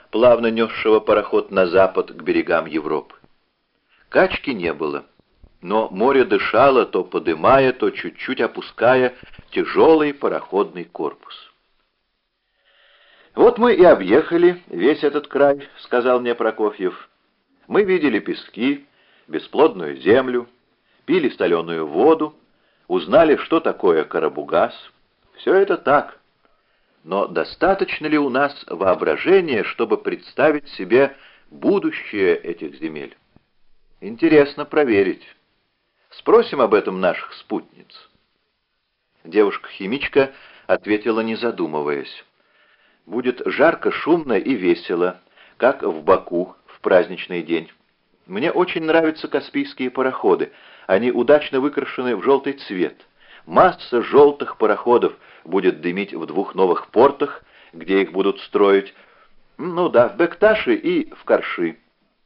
плавно несшего пароход на запад к берегам Европы. Качки не было, но море дышало, то подымая, то чуть-чуть опуская тяжелый пароходный корпус. «Вот мы и объехали весь этот край», — сказал мне Прокофьев. «Мы видели пески, бесплодную землю, пили соленую воду, узнали, что такое Карабугас. Все это так. Но достаточно ли у нас воображения, чтобы представить себе будущее этих земель? Интересно проверить. Спросим об этом наших спутниц». Девушка-химичка ответила, не задумываясь. «Будет жарко, шумно и весело, как в Баку в праздничный день. Мне очень нравятся каспийские пароходы. Они удачно выкрашены в желтый цвет. Масса желтых пароходов будет дымить в 2 новых портах, где их будут строить. Ну да, в Бекташе и в Карши.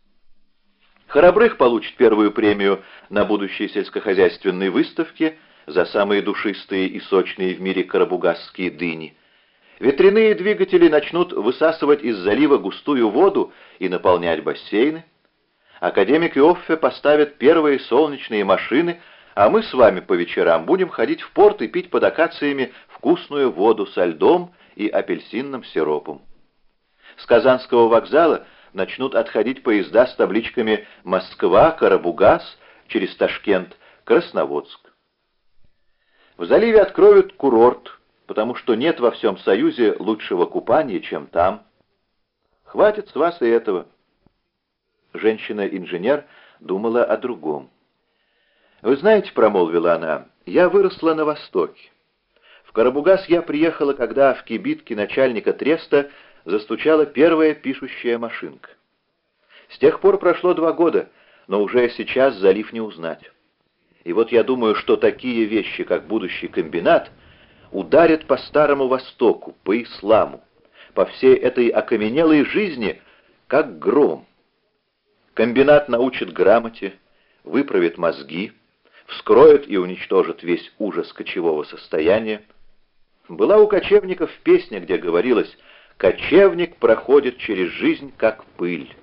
Храбрых получит первую премию на будущей сельскохозяйственной выставке за самые душистые и сочные в мире карабугасские дыни. Ветряные двигатели начнут высасывать из залива густую воду и наполнять бассейны. Академик Иоффе поставит первые солнечные машины, а мы с вами по вечерам будем ходить в порт и пить под акациями вкусную воду со льдом и апельсинным сиропом. С Казанского вокзала начнут отходить поезда с табличками «Москва», «Карабугас», через Ташкент, «Красноводск». В заливе откроют курорт, потому что нет во всем Союзе лучшего купания, чем там. Хватит с вас и этого. Женщина-инженер думала о другом. «Вы знаете, — промолвила она, — я выросла на Востоке. В Карабугас я приехала, когда в кибитке начальника треста застучала первая пишущая машинка. С тех пор прошло 2 года, но уже сейчас залив не узнать. И вот я думаю, что такие вещи, как будущий комбинат, ударят по Старому Востоку, по исламу, по всей этой окаменелой жизни, как гром. Комбинат научит грамоте, выправит мозги, вскроет и уничтожит весь ужас кочевого состояния. Была у кочевников песня, где говорилось: «Кочевник проходит через жизнь, как пыль».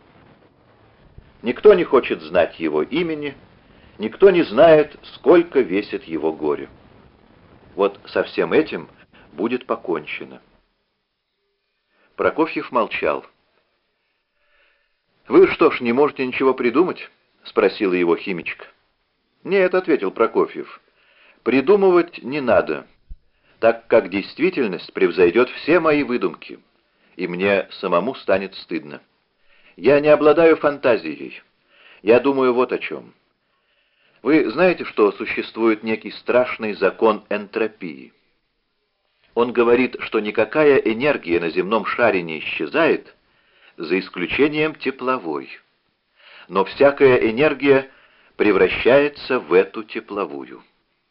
Никто не хочет знать его имени, никто не знает, сколько весит его горе. Вот со всем этим будет покончено. Прокофьев молчал. «Вы что ж, не можете ничего придумать?» — спросила его химичка. «Нет», — ответил Прокофьев, — «придумывать не надо, так как действительность превзойдет все мои выдумки, и мне самому станет стыдно. Я не обладаю фантазией. Я думаю вот о чем. Вы знаете, что существует некий страшный закон энтропии? Он говорит, что никакая энергия на земном шаре не исчезает, за исключением тепловой. Но всякая энергия превращается в эту тепловую.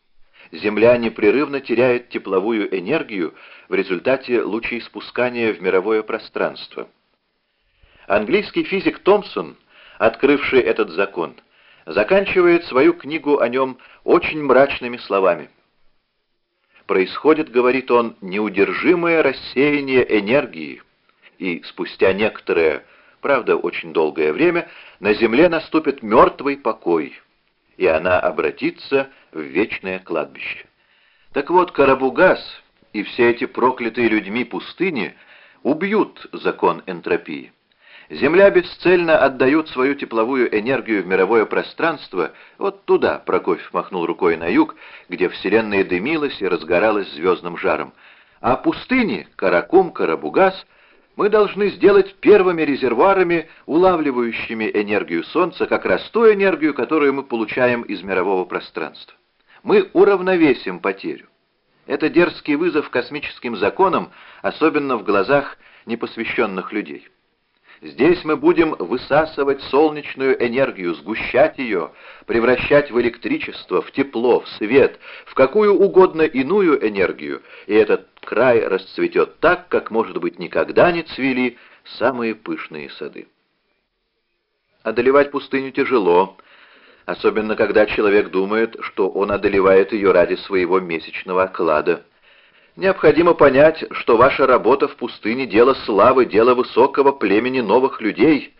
Земля непрерывно теряет тепловую энергию в результате лучеиспускания в мировое пространство. Английский физик Томпсон, открывший этот закон, заканчивает свою книгу о нем очень мрачными словами. «Происходит, — говорит он, — неудержимое рассеяние энергии, и спустя некоторое, правда, очень долгое время, на Земле наступит мертвый покой, и она обратится в вечное кладбище». Так вот, Карабугас и все эти проклятые людьми пустыни убьют закон энтропии. Земля бесцельно отдает свою тепловую энергию в мировое пространство, вот туда, — Прокофьев махнул рукой на юг, где Вселенная дымилась и разгоралась звездным жаром. А пустыни, Каракум, Карабугас, мы должны сделать первыми резервуарами, улавливающими энергию Солнца, как раз ту энергию, которую мы получаем из мирового пространства. Мы уравновесим потерю. Это дерзкий вызов космическим законам, особенно в глазах непосвященных людей. Здесь мы будем высасывать солнечную энергию, сгущать ее, превращать в электричество, в тепло, в свет, в какую угодно иную энергию, и этот край расцветет так, как, может быть, никогда не цвели самые пышные сады. Одолевать пустыню тяжело, особенно когда человек думает, что он одолевает ее ради своего месячного оклада. Необходимо понять, что ваша работа в пустыне — дело славы, дело высокого племени новых людей,